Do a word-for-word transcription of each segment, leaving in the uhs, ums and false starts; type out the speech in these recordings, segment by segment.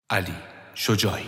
Ali Şocay.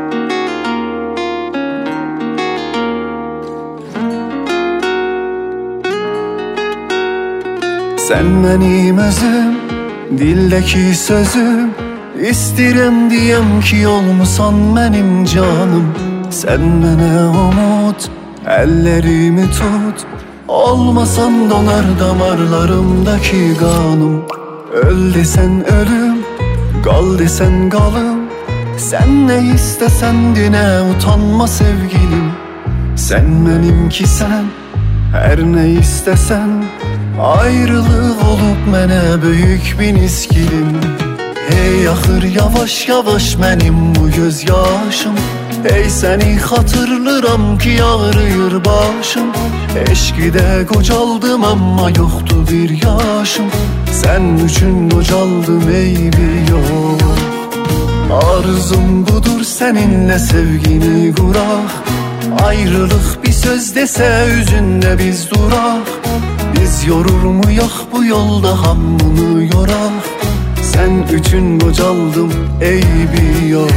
Sen benim özüm, dildeki sözüm. İstirem diyem ki olmusan benim canım. Sen bana umut, ellerimi tut. Olmasan donar damarlarımdaki kanım. Öl desen ölüm, kal desen kalım. Sen ne istesen dine utanma sevgilim. Sen benimki sen, her ne istesen. Ayrılık olup mene büyük bir iskilim. Hey ahır yavaş yavaş benim bu gözyaşım. Hey seni hatırlarım ki ağrıyor başım. Eşkide kocaldım ama yoktu bir yaşım. Sen üçün kocaldım ey bir yol. Arzum budur seninle sevgini kurak. Ayrılık bir söz dese yüzünde biz durak. Biz yorur muyaq bu yolda hamını yorak. Sen üçün kocaldım ey bir yol.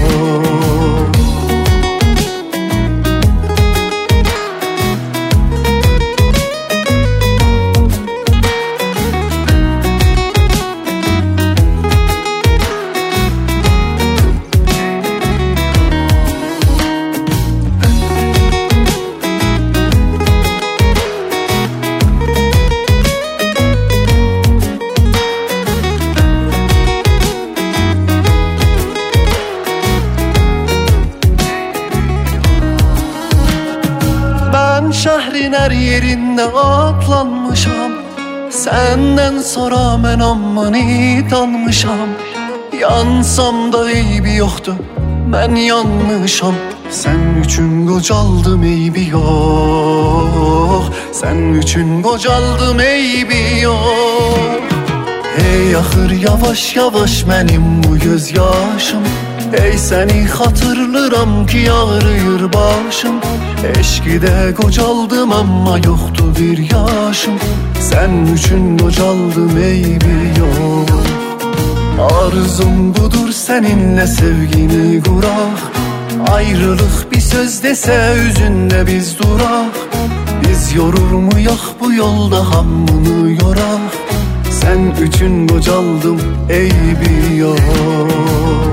Şehrin her yerinde atlanmışam. Senden sonra ben ammani tanmışam. Yansam da eybi yoktu, ben yanmışam. Sen üçün kocaldım eybi yok. Sen üçün kocaldım eybi yok. Hey ahır yavaş yavaş benim bu gözyaşım. Hey seni hatırlarım ki ağrıyor başım. Eşkide kocaldım ama yoktu bir yaşım. Sen üçün kocaldım ey bir yol. Arzum budur seninle sevgini kurak. Ayrılık bir söz dese yüzünde biz durak. Biz yorur muyaq bu yolda hamını yorak. Sen üçün kocaldım ey bir yol.